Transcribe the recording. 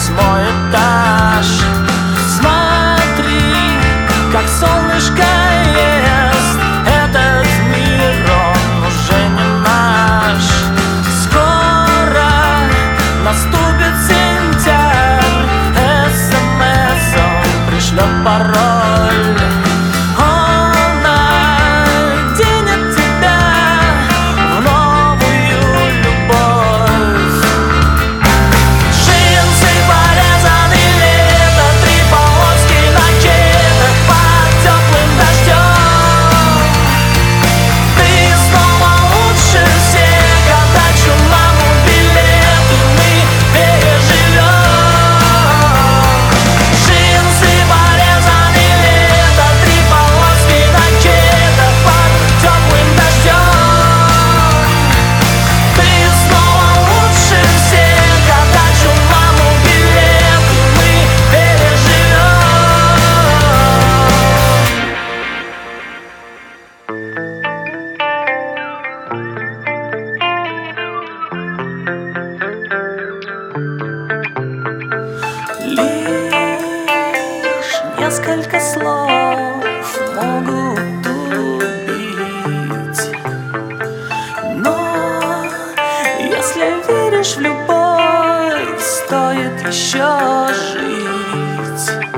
8-й этаж. Смотри, как солнышко ест этот мир, он уже не наш. Скоро наступит сентябрь, СМС он пришлет пароль. Он оденет тебя в новую любовь. Джинсы порезаны лето, 3 полоски на кедах под теплым дождем. Ты снова лучше всех, отдачу маму билеты мы переживем. Джинсы порезаны лето, 3 полоски на кедах под теплым дождем. Ты снова лучше всех, отдачу маму билеты мы переживем. Лишь несколько слов могут убить, но если веришь в любовь, стоит еще жить.